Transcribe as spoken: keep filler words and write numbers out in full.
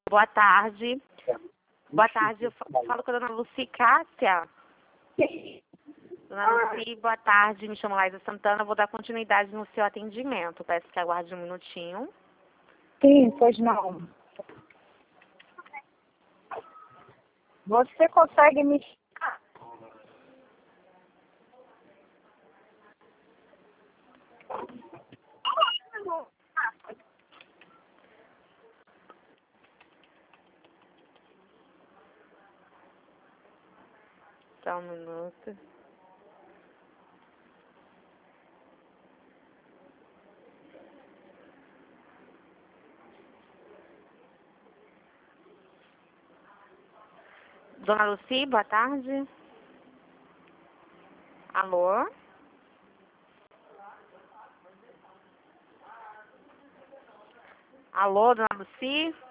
Boa tarde. Boa tarde, eu falo com a dona Lucy Cássia. Dona Lucy, boa tarde, me chamo Laísa Santana, vou dar continuidade no seu atendimento. Peço que aguarde um minutinho. Sim, pois não. Você consegue me... Só um minuto. Dona Lucy, boa tarde. Alô? Alô, dona Lucy?